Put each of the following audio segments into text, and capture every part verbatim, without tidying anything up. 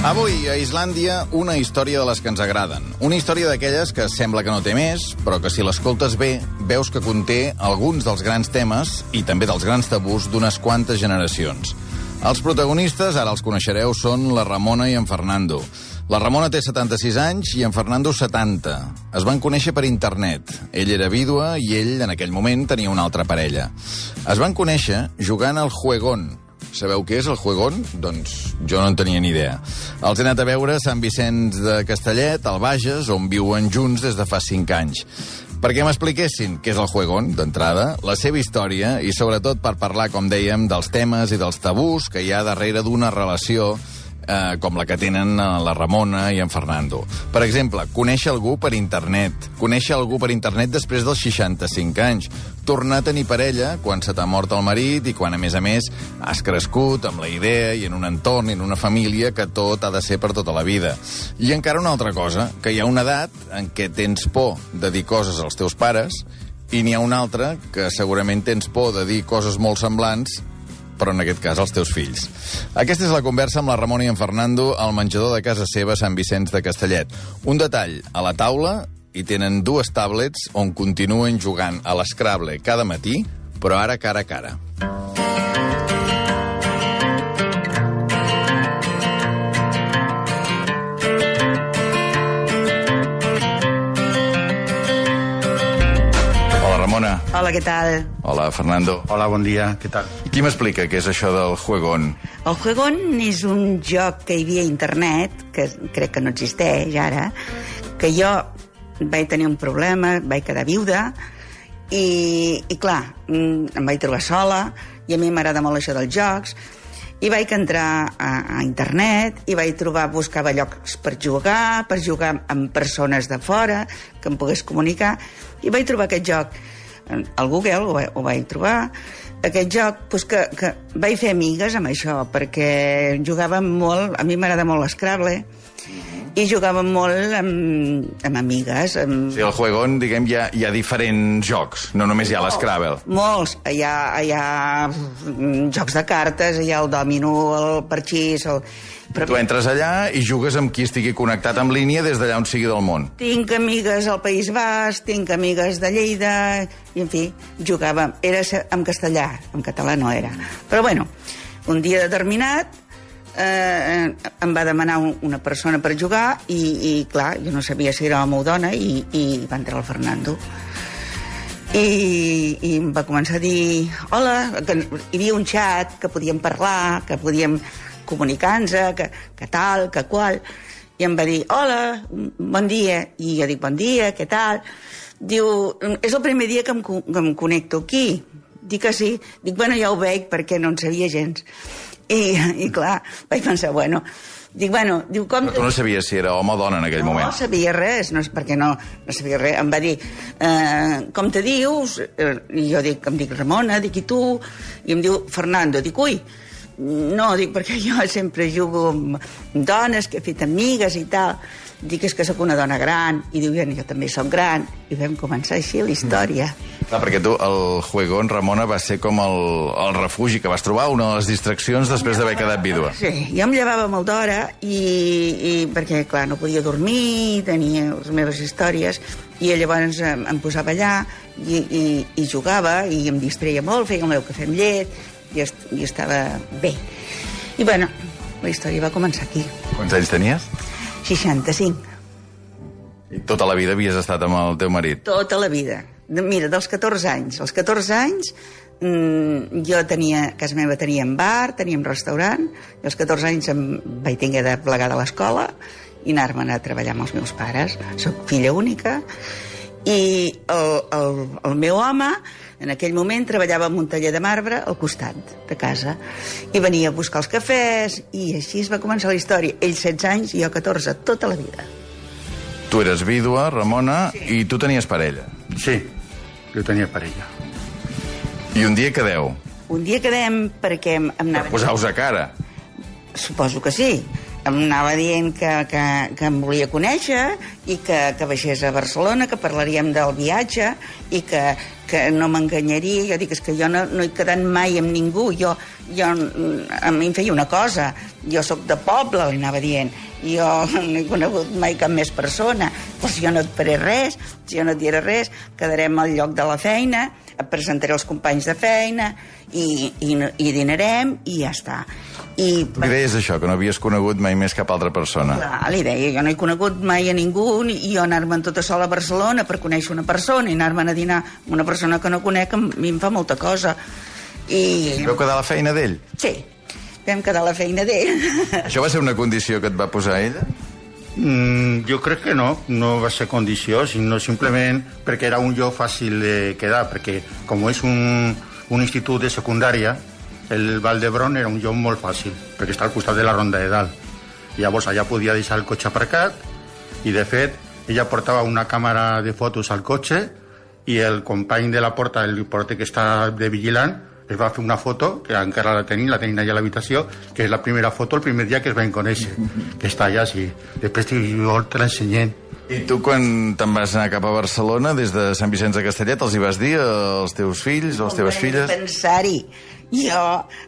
Avui, a Islàndia, una història de les que ens agraden. Una història d'aquelles que sembla que no té més, però que si l'escoltes bé, veus que conté alguns dels grans temes i també dels grans tabús d'unes quantes generacions. Els protagonistes, ara els coneixereu, són la Ramona i en Fernando. La Ramona té setanta-sis anys i en Fernando setanta. Es van conèixer per internet. Ell era vídua i ell, en aquell moment, tenia una altra parella. Es van conèixer jugant al Juegón. Sabeu què és el Juegón? Doncs jo no en tenia ni idea. Els he anat a veure a Sant Vicenç de Castellet, al Bages, on viuen junts des de fa cinc anys. Perquè m'expliquessin què és el Juegón, d'entrada, la seva història i, sobretot, per parlar, com dèiem, dels temes i dels tabús que hi ha darrere d'una relació eh, com la que tenen la Ramona i en Fernando. Per exemple, conèixer algú per internet. Conèixer algú per internet després dels seixanta-cinc anys. Tornar a tenir parella quan se t'ha mort el marit i quan, a més a més, has crescut amb la idea i en un entorn i en una família que tot ha de ser per tota la vida. I encara una altra cosa, que hi ha una edat en què tens por de dir coses als teus pares i n'hi ha una altra que segurament tens por de dir coses molt semblants, però en aquest cas als teus fills. Aquesta és la conversa amb la Ramona i en Fernando al menjador de casa seva a Sant Vicenç de Castellet. Un detall, a la taula hi tenen dues tablets on continuen jugant a l'Scrabble cada matí, però ara cara a cara. Hola, Ramona. Hola, què tal? Hola, Fernando. Hola, bon dia, què tal? Qui m'explica què és això del Juegón? El Juegón és un joc que hi havia a internet, que crec que no existeix ara, que jo vaig tenir un problema, vaig quedar viuda, i, i clar, em vaig trobar sola, i a mi m'agrada molt això dels jocs, i vaig entrar a, a internet, i vaig trobar, buscava llocs per jugar, per jugar amb persones de fora, que em pogués comunicar, i vaig trobar aquest joc. Al Google ho, ho vaig trobar, aquest joc, doncs que, que vaig fer amigues amb això, perquè jugàvem molt, a mi m'agrada molt l'Scrabble, i jugàvem molt amb, amb amigues. Amb... Sí, al Juegón, diguem, hi ha, hi ha diferents jocs, no només hi ha l'Scrabble. Molts. Hi ha, hi ha jocs de cartes, hi ha el dòmino, el parxís... El... Però... Tu entres allà i jugues amb qui estigui connectat en línia des d'allà on sigui del món. Tinc amigues al País Basc, tinc amigues de Lleida, i en fi, jugàvem. Era en castellà, en català no era. Però bueno, un dia determinat eh, em va demanar una persona per jugar i, i clar, jo no sabia si era home o dona i, i va entrar el Fernando. I, i em va començar a dir hola, que hi havia un xat que podíem parlar, que podíem comunicar-nos, que, que tal, que qual, i em va dir, hola, bon dia, i jo dic, bon dia, què tal? Diu, és el primer dia que em, que em connecto aquí. Dic que sí. Dic, bueno, ja ho veig, perquè no en sabia gens. I, i clar, vaig pensar, bueno, dic, bueno, diu, com... Però tu no sabies si era home o dona en aquell no, moment. No sabia res, no, perquè no, no sabia res. Em va dir, eh, com te dius? I jo dic, em dic Ramona, dic, i tu? I em diu, Fernando. Dic, ui, no, dic, perquè jo sempre jugo amb dones, que he fet amigues i tal. Dic, és que sóc una dona gran. I diu, jo també sóc gran. I vam començar així la història. Mm. Clar, perquè tu, el Juegón, Ramona, va ser com el, el refugi que vas trobar, una de les distraccions després d'haver quedat vídua. Sí, jo em llevava molt d'hora i, i perquè, clar, no podia dormir, tenia les meves històries, i llavors em, em posava allà i, i, i jugava, i em distreia molt, feia el meu cafè amb llet, i, est i estava bé. I, bueno, la història va començar aquí. Quants anys tenies? seixanta-cinc. I tota la vida havies estat amb el teu marit? Tota la vida. Mira, dels catorze anys. Als catorze anys mmm, jo tenia, a casa meva teníem bar, teníem restaurant, i als catorze anys em vaig tenir de plegar de l'escola i anar-me'n a treballar amb els meus pares. Soc filla única, i el, el, el meu home en aquell moment treballava en un taller de marbre al costat de casa i venia a buscar els cafès i així es va començar la història. Ell setze anys i jo catorze, tota la vida. Tu eres vídua, Ramona, sí. I tu tenies parella. Sí, jo tenia parella. I un dia quedeu? Un dia quedem perquè em anava... Per posar-vos a cara? Suposo que sí. Em anava dient que, que, que em volia conèixer i que, que baixés a Barcelona, que parlaríem del viatge i que, que no m'enganyaria. Jo dic, és que jo no, no he quedat mai amb ningú. Jo, jo, a mi em feia una cosa. Jo sóc de poble, li anava dient. Jo no he conegut mai cap més persona. Doncs jo no et faré res, si jo no et diré res, quedarem al lloc de la feina, et presentaré els companys de feina i, i, i dinarem i ja està. I, tu li deies això, que no havies conegut mai més cap altra persona. Clar, li deia, jo no he conegut mai a ningú i jo anar-me'n tota sola a Barcelona per conèixer una persona i anar-me'n a dinar amb una persona que no conec, a mi em fa molta cosa. I... I vau quedar a la feina d'ell? Sí, vam quedar a la feina d'ell. Això va ser una condició que et va posar ella? Mm, jo crec que no, no va ser condició, sinó simplement perquè era un lloc fàcil de quedar, perquè com és un, un institut de secundària, el Vall d'Hebron era un lloc molt fàcil, perquè està al costat de la Ronda de Dalt. I llavors allà podia deixar el cotxe aparcat i, de fet, ella portava una càmera de fotos al cotxe i el company de la porta, el porter que està de vigilant, es va fer una foto, que encara la tenim, la tenim allà a l'habitació, que és la primera foto el primer dia que es van conèixer, que està allà, sí. Després jo te l'ensenyem. I tu, quan te'n vas anar cap a Barcelona, des de Sant Vicenç de Castellet, els hi vas dir als teus fills o a les teves filles? Vaig pensar-hi. Jo,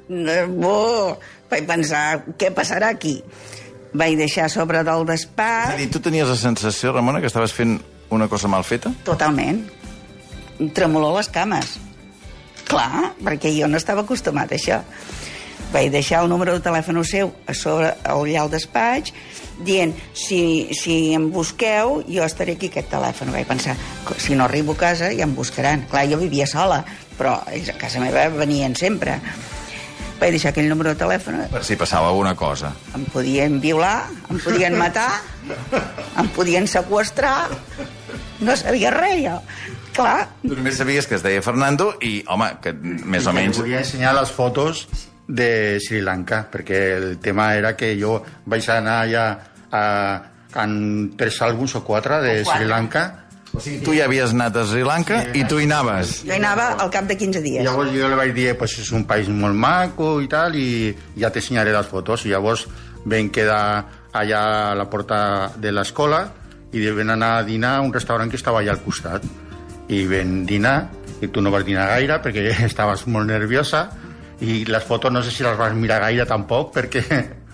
no, vaig pensar, què passarà aquí? Vaig deixar sobre del despatx... És a dir, tu tenies la sensació, Ramona, que estaves fent una cosa mal feta? Totalment. Tremolor les cames. Clar, perquè jo no estava acostumat a això. Vaig deixar el número de telèfon seu a sobre, allà al despatx, dient, si, si em busqueu, jo estaré aquí aquest telèfon. Vaig pensar, si no arribo a casa ja em buscaran. Clar, jo vivia sola, però ells a casa meva venien sempre. Vaig deixar aquell número de telèfon. Per si passava alguna cosa. Em podien violar, em podien matar, em podien seqüestrar. No sabia res, jo. Clar. Tu només sabies que es deia Fernando i, home, que més o menys... Volia ensenyar les fotos de Sri Lanka, perquè el tema era que jo vaig anar allà a, a tres àlbums o quatre de Sri Lanka. O sigui, tu ja havies anat a Sri Lanka sí, i tu hi anaves. Jo hi anava al cap de quinze dies. I llavors jo li vaig dir, pues és un país molt maco i tal, i ja t'ensenyaré les fotos. I llavors vam quedar allà a la porta de l'escola i vam anar a dinar a un restaurant que estava allà al costat. I vam dinar, i tu no vas dinar gaire perquè estaves molt nerviosa, i les fotos no sé si les vas mirar gaire tampoc, perquè...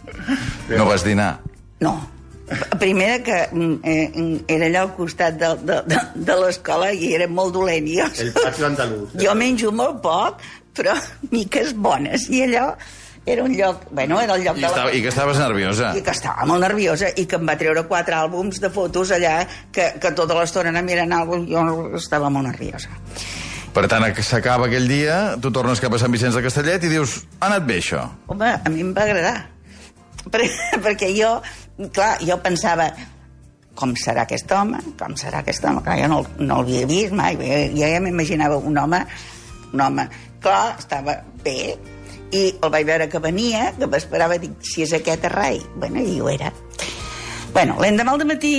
No vas dinar? No. Primera que eh, era allà al costat de, de, de, de l'escola i era molt dolent. Jo, el patio andaluz. Jo menjo molt poc, però miques bones. I allò era un lloc... Bueno, era el lloc I, de estava, la... I que estaves nerviosa. I que estava molt nerviosa i que em va treure quatre àlbums de fotos allà que, que tota l'estona anava mirant àlbums. Jo estava molt nerviosa. Per tant, s'acaba aquell dia, tu tornes cap a Sant Vicenç de Castellet i dius, ha anat bé això? Home, a mi em va agradar. Per, perquè jo, clar, jo pensava, com serà aquest home? Com serà aquest home? Clar, jo no, no l'havia vist mai. Jo, jo ja m'imaginava un home, un home, clar, estava bé, i el vaig veure que venia, que m'esperava, dic, si és aquest a rai. Bueno, i ho era. Bueno, l'endemà al dematí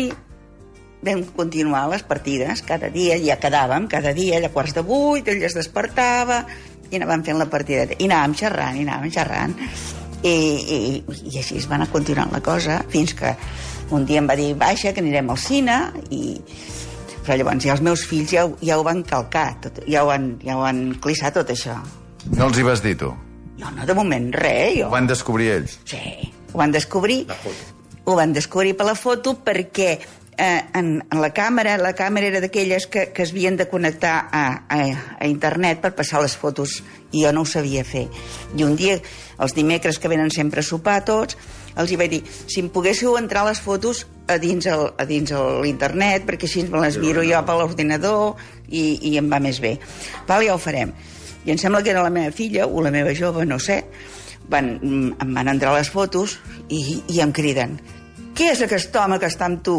vam continuar les partides, cada dia, ja quedàvem, cada dia, a quarts de vuit, ell es despertava, i anàvem fent la partideta. I anàvem xerrant, i anàvem xerrant, i, i, i així es va anar continuant la cosa, fins que un dia em va dir, baixa, que anirem al cine, i... però llavors ja els meus fills ja, ja ho van calcar, tot, ja, ho han, ja ho han clissat tot això. No els hi vas dir, tu? No, no, de moment res, jo. Ho van descobrir ells? Sí, ho van descobrir. La foto. Ho van descobrir per la foto perquè eh, en, en la càmera, la càmera era d'aquelles que, que es havien de connectar a, a, a internet per passar les fotos, i jo no ho sabia fer. I un dia, els dimecres que venen sempre a sopar tots, els hi vaig dir, si em poguéssiu entrar les fotos a dins, el, a dins l'internet, perquè així me les miro jo per l'ordinador i, i em va més bé. Val, ja ho farem. I em sembla que era la meva filla o la meva jove, no sé, van, em van entrar les fotos i, i em criden, què és aquest home que està amb tu?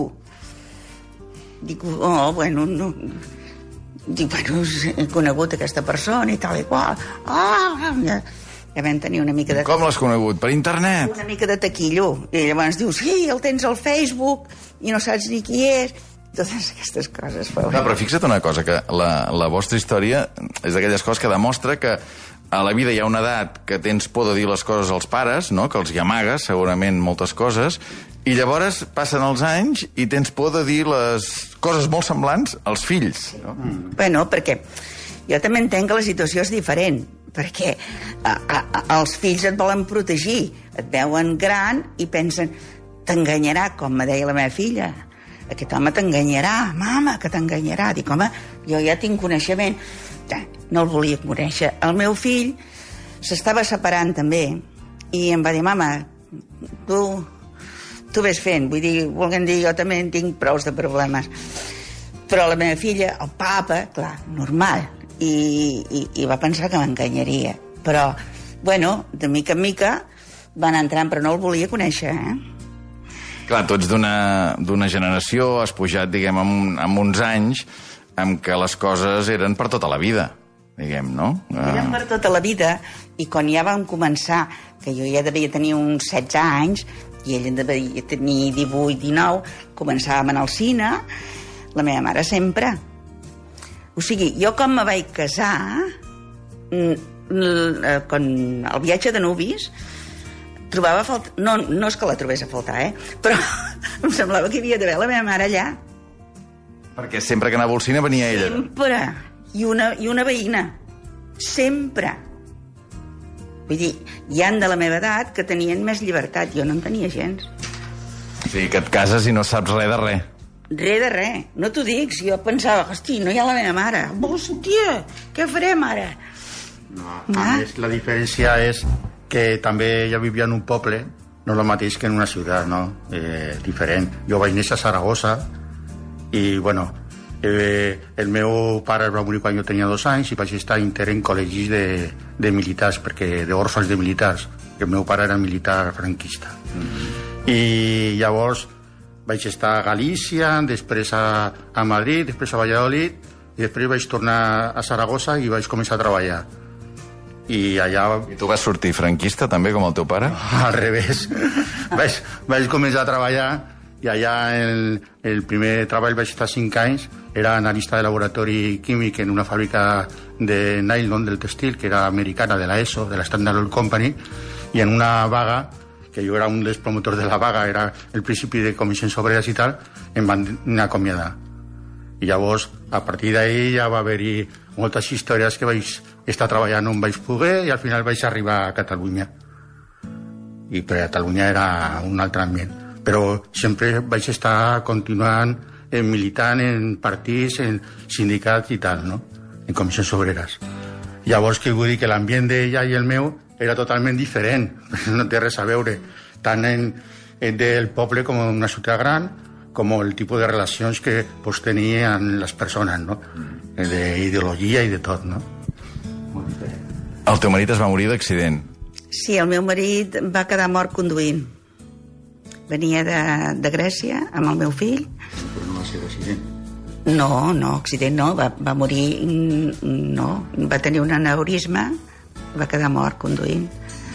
Dic, oh, bueno, no... Dic, bueno, he conegut aquesta persona i tal i qual. Ah, ja, ja vam tenir una mica de... Com l'has conegut? Per internet? Una mica de taquillo. I llavors dius, sí, el tens al Facebook i no saps ni qui és. Totes aquestes coses. Però, no, però fixa't una cosa, que la, la vostra història és d'aquelles coses que demostra que a la vida hi ha una edat que tens por de dir les coses als pares, no? Que els hi amagues, segurament, moltes coses, i llavors passen els anys i tens por de dir les coses molt semblants als fills. No? Mm. Bueno, perquè Jo també entenc que la situació és diferent, perquè a, a, a, els fills et volen protegir, et veuen gran i pensen, t'enganyarà, com me deia la meva filla. Aquest home t'enganyarà, mama, que t'enganyarà. Dic, home, jo ja tinc coneixement. No el volia conèixer. El meu fill s'estava separant també i em va dir, mama, tu, tu ves fent. Vull dir, volguem dir, jo també en tinc prous de problemes. Però la meva filla, el papa, clar, normal, i, i, i va pensar que m'enganyaria. Però, bueno, de mica en mica van entrant, però no el volia conèixer, eh? Clar, tu ets d'una generació, has pujat, diguem, amb, amb uns anys en què les coses eren per tota la vida, diguem, no? Eren per tota la vida, i quan ja vam començar, que jo ja devia tenir uns setze anys, i ell devia tenir divuit, dinou, començàvem a anar al cine, la meva mare sempre. O sigui, jo com me vaig casar, quan el viatge de nuvis, trobava a faltar... No, no és que la trobés a faltar, eh? Però em semblava que hi havia d'haver la meva mare allà. Perquè sempre que anava al cine venia ella. Sempre. I una, i una veïna. Sempre. Vull dir, hi han de la meva edat que tenien més llibertat. Jo no en tenia gens. O sigui, que et cases i no saps res de res. Res de res. No t'ho dic. Si jo pensava, hosti, no hi ha la meva mare. Hòstia, què farem ara? No, a més, la diferència és que també ja vivia en un poble, no el mateix que en una ciutat, no? Eh, diferent. Jo vaig néixer a Saragossa i, bueno, eh, el meu pare va morir quan jo tenia dos anys i vaig estar inter en col·legis de, de militars, perquè d'òrfans de militars, que el meu pare era militar franquista. Mm-hmm. I llavors vaig estar a Galícia, després a, a Madrid, després a Valladolid, i després vaig tornar a Saragossa i vaig començar a treballar. I allà... I tu vas sortir franquista també, com el teu pare? Al revés. vaig, vaig començar a treballar i allà el, el primer treball vaig estar cinc anys, era analista de laboratori químic en una fàbrica de nylon del textil, que era americana, de la E S O, de la Standard Oil Company, i en una vaga, que jo era un dels promotors de la vaga, era el principi de comissions obreres i tal, em van acomiadar. I llavors, a partir d'ahir ja va haver-hi moltes històries que vaig estar treballant on vaig poder i al final vaig arribar a Catalunya. I per Catalunya era un altre ambient. Però sempre vaig estar continuant en militant en partits, en sindicats i tal, no? En comissions obreres. Llavors, que vull dir que l'ambient d'ella i el meu era totalment diferent. No té res a veure. Tant en, en del poble com en una ciutat gran, com el tipus de relacions que pues, tenien les persones, no? D'ideologia i de tot, no? Molt diferent. El teu marit es va morir d'accident. Sí, el meu marit va quedar mort conduint. Venia de, de Grècia amb el meu fill. Però no va ser d'accident. No, no, accident no, va, va morir, no, va tenir un aneurisma, va quedar mort conduint.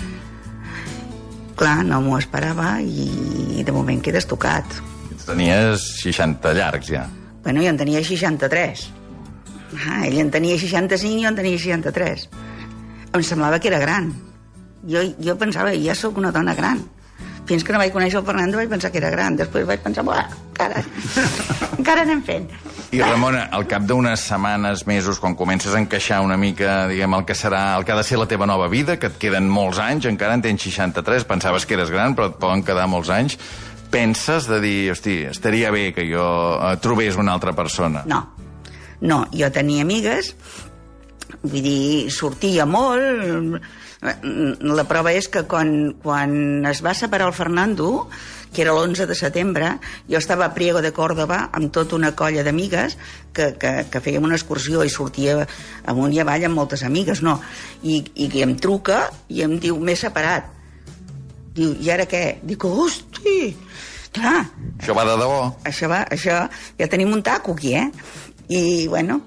Clar, no m'ho esperava i de moment quedes tocat. Tenies seixanta llargs, ja. Bueno, jo en tenia seixanta-tres. Ah, ell en tenia seixanta-cinc i jo en tenia seixanta-tres. Em semblava que era gran. Jo, jo pensava, ja sóc una dona gran. Fins que no vaig conèixer el Fernando vaig pensar que era gran. Després vaig pensar, buah, encara, encara anem fent. I Ramona, al cap d'unes setmanes, mesos, quan comences a encaixar una mica, diguem, el que serà, el que ha de ser la teva nova vida, que et queden molts anys, encara en tens seixanta-tres, pensaves que eres gran, però et poden quedar molts anys, penses de dir, hosti, estaria bé que jo eh, trobés una altra persona? No, no, jo tenia amigues, vull dir, sortia molt. La prova és que quan, quan es va separar el Fernando, que era l'onze de setembre, jo estava a Priego de Córdoba amb tota una colla d'amigues que, que, que fèiem una excursió i sortia amunt i avall amb moltes amigues, no? I, i em truca i em diu, m'he separat. Diu, i ara què? Dic, hosti, clar. Això va de debò. Això va, això, ja tenim un taco aquí, eh? I, bueno,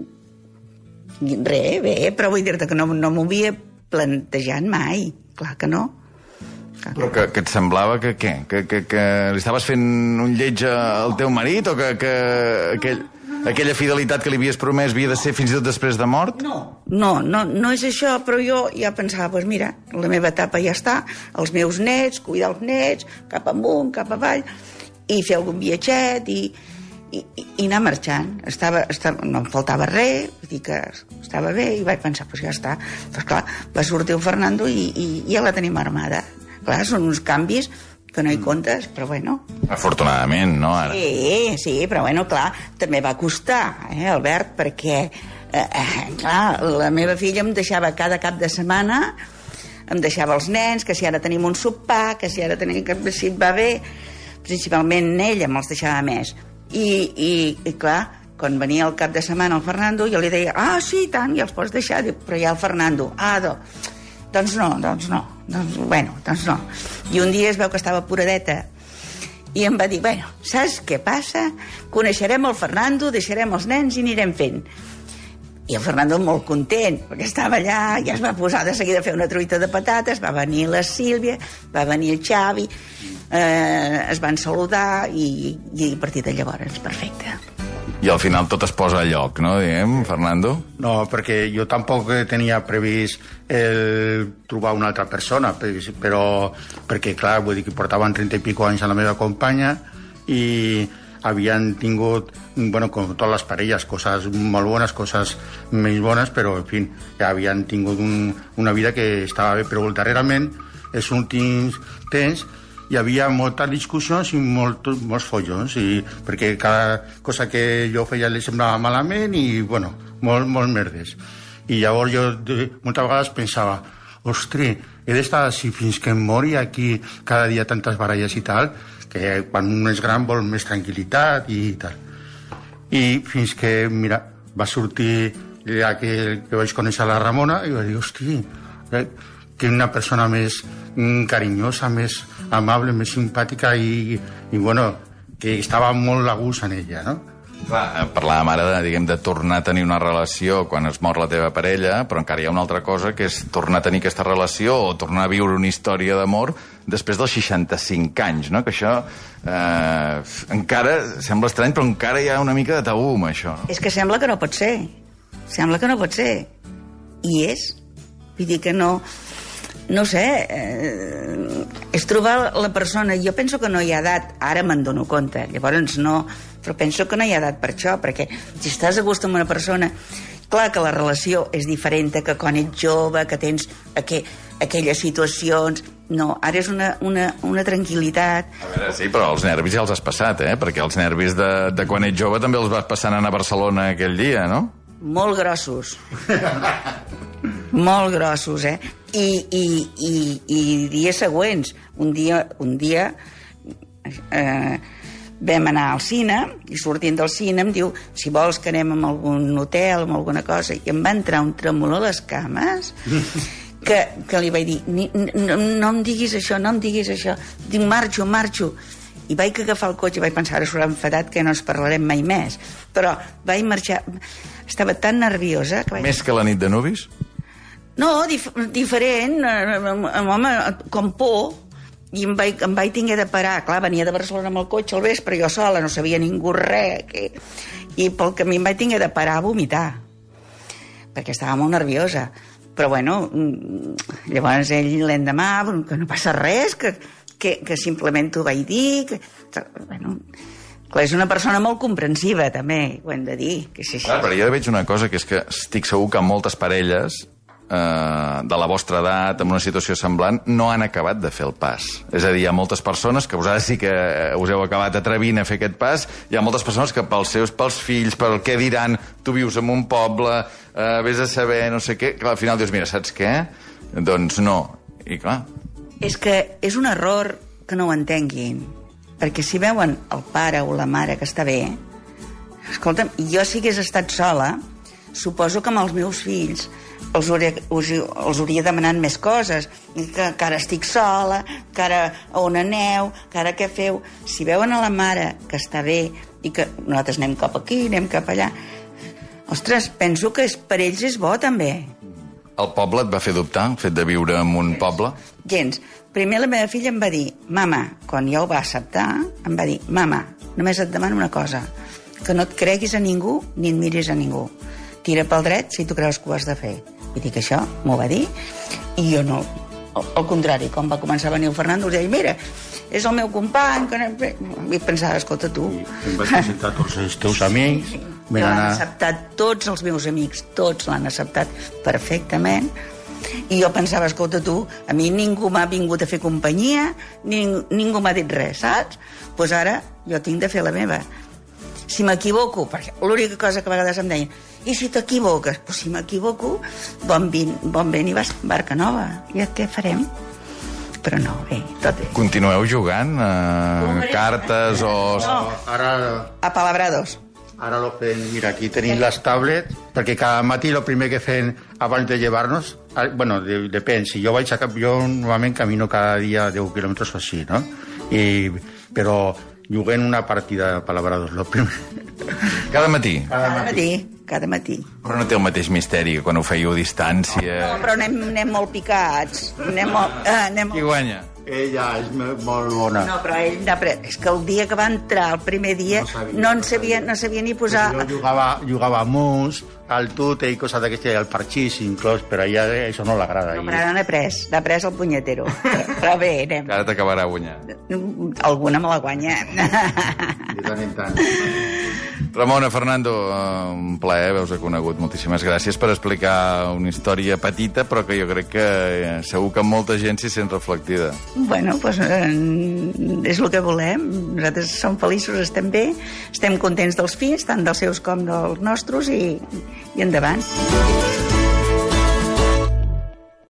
res, bé, però vull dir-te que no, no m'ho havia plantejat mai. Clar que no. Clar. Però que, que et semblava que què? Que, que, que li estaves fent un lleig al teu marit o que, que aquell... aquella fidelitat que li havies promès havia de ser fins i tot després de mort? No, no, no, no és això, però jo ja pensava, doncs mira, la meva etapa ja està, els meus nets, cuidar els nets, cap amunt, cap avall, i fer algun viatget, i, i, i anar marxant. Estava, estava, no em faltava res, vull dir que estava bé, i vaig pensar, doncs ja està. Doncs clar, va sortir el Fernando i, i, i ja la tenim armada. Clar, són uns canvis que no hi comptes, però bueno. Afortunadament, no, ara? Sí, sí, però bueno, clar, també va costar, eh, Albert, perquè, eh, eh, clar, la meva filla em deixava cada cap de setmana, em deixava els nens, que si ara tenim un sopar, que si ara tenim que si et va bé, principalment ella me'ls deixava més. I, i, i clar, quan venia el cap de setmana el Fernando, jo li deia, ah, sí, tant, ja els pots deixar, dic, però ja el Fernando, ah, do, doncs no, doncs no, doncs, bueno, doncs no. I un dia es veu que estava puradeta, i em va dir, bueno, saps què passa? Coneixerem el Fernando, deixarem els nens i anirem fent. I el Fernando molt content, perquè estava allà, ja es va posar de seguida a fer una truita de patates, va venir la Sílvia, va venir el Xavi, eh, es van saludar i, i a partir de llavors, perfecte. I al final tot es posa a lloc, no, diguem, Fernando? No, perquè jo tampoc tenia previst el trobar una altra persona, però perquè, clar, vull dir que portaven trenta i pico anys a la meva companya i havien tingut, bueno, com totes les parelles, coses molt bones, coses menys bones, però, en fi, ja havien tingut un, una vida que estava bé, però darrerament, els últims temps, hi havia moltes discussions i molt, molts follons, i, perquè cada cosa que jo feia li semblava malament i, bueno, molt, molt merdes. I llavors jo de, moltes vegades pensava, ostres, he d'estar així fins que em mori aquí cada dia tantes baralles i tal, que quan un és gran vol més tranquil·litat i tal. I fins que, mira, va sortir ja que, que vaig conèixer la Ramona i vaig dir, hosti, eh, que una persona més carinyosa, més amable, més simpàtica i, i bueno, que estava molt a gust en ella, no? Clar, parlàvem ara de, diguem, de tornar a tenir una relació quan es mor la teva parella, però encara hi ha una altra cosa, que és tornar a tenir aquesta relació o tornar a viure una història d'amor després dels seixanta-cinc anys, no? Que això eh, encara sembla estrany, però encara hi ha una mica de tabú amb això. És que sembla que no pot ser. Sembla que no pot ser. I és. Vull dir que no... No sé, eh, és trobar la persona... Jo penso que no hi ha edat, ara me'n dono compte, llavors no, però penso que no hi ha edat per això, perquè si estàs a gust amb una persona, clar que la relació és diferent que quan ets jove, que tens aqu aquelles situacions... No, ara és una, una, una tranquil·litat. A veure, sí, però els nervis ja els has passat, eh? Perquè els nervis de, de quan ets jove també els vas passant a Barcelona aquell dia, no? Molt grossos. Molt grossos, eh? I, i, i, i dies següents, un dia, un dia eh, vam anar al cine i sortint del cine em diu si vols que anem a algun hotel o alguna cosa, i em va entrar un tremolor a les cames que, que li vaig dir ni, no, no em diguis això, no em diguis això, dic marxo, marxo, i vaig agafar el cotxe i vaig pensar, ara s'haurà enfadat que no ens parlarem mai més, però vaig marxar, estava tan nerviosa que vaig... Més que la nit de nuvis? No, dif diferent, home, com por, i em vaig, em vaig tinguer de parar. Clar, venia de Barcelona amb el cotxe al vespre, jo sola, no sabia ningú res, que... i pel camí em vaig tinguer de parar a vomitar, perquè estava molt nerviosa. Però, bueno, llavors ell l'endemà, que no passa res, que, que, que simplement t'ho vaig dir, que... Bueno, clar, és una persona molt comprensiva, també, ho hem de dir. Que sí, sí. Clar, però jo veig una cosa, que és que estic segur que moltes parelles eh, de la vostra edat, en una situació semblant, no han acabat de fer el pas. És a dir, hi ha moltes persones que vosaltres sí que us heu acabat atrevint a fer aquest pas, hi ha moltes persones que pels seus, pels fills, pel què diran, tu vius en un poble, eh, vés a saber, no sé què, clar, al final dius, mira, saps què? Doncs no. I clar... És que és un error que no ho entenguin, perquè si veuen el pare o la mare que està bé, escolta'm, jo si hagués estat sola, suposo que amb els meus fills els hauria, els hauria demanat més coses, que, que ara estic sola, que ara on aneu, que ara què feu. Si veuen a la mare que està bé i que nosaltres anem cap aquí, anem cap allà, ostres, penso que és, per ells és bo també. El poble et va fer dubtar, el fet de viure en un poble? Gens. Primer la meva filla em va dir, mama, quan jo ho va acceptar, em va dir, mama, només et demano una cosa, que no et creguis a ningú ni et miris a ningú. Tira pel dret si tu creus que ho has de fer. I dic, això m'ho va dir, i jo no. Al contrari, quan va començar a venir el Fernando, us deia, mira, és el meu company, que no... i pensava, escolta, tu... I em vaig presentar tots els teus amics, vam l'han anar... acceptat tots els meus amics, tots l'han acceptat perfectament, i jo pensava, escolta, tu, a mi ningú m'ha vingut a fer companyia, ning ningú m'ha dit res, saps? Doncs pues ara jo tinc de fer la meva. Si m'equivoco, perquè l'única cosa que a vegades em deien, i si t'equivoques? Doncs pues si m'equivoco, bon vent, bon vent i vas barca nova. I què farem? Però no, bé, tot bé. Continueu jugant a cartes o... No, Ara, a palabrados. ara lo fem, mira, aquí tenim les tablets, perquè cada matí el primer que fem abans de llevar-nos, bueno, de, depèn, si jo vaig a cap, jo normalment camino cada dia deu quilòmetres o així, no? I, però juguem una partida de palabrados, lo primer. Cada matí? Cada matí, cada matí. Però no té el mateix misteri que quan ho fèieu a distància. No, però anem, anem molt picats. Anem molt... Eh, anem Qui molt... guanya? Ella és molt bona. No, però ell n'ha après. És que el dia que va entrar, el primer dia, No sabia, no en no sabia, sabia. no sabia ni posar... Jo jugava, jugava a mus, al tute i coses d'aquestes, al parxís inclòs, però a ella això no l'agrada. No, però ara n'ha après, n'ha après el punyetero. Però bé, anem. Que ara t'acabarà guanyant. Alguna me la guanya. De tant en tant. Ramona, Fernando, eh, un plaer haver-vos conegut. Moltíssimes gràcies per explicar una història petita, però que jo crec que eh, segur que molta gent s'hi sent reflectida. Bueno, doncs eh, és el que volem. Nosaltres som feliços, estem bé, estem contents dels fills, tant dels seus com dels nostres, i, i endavant.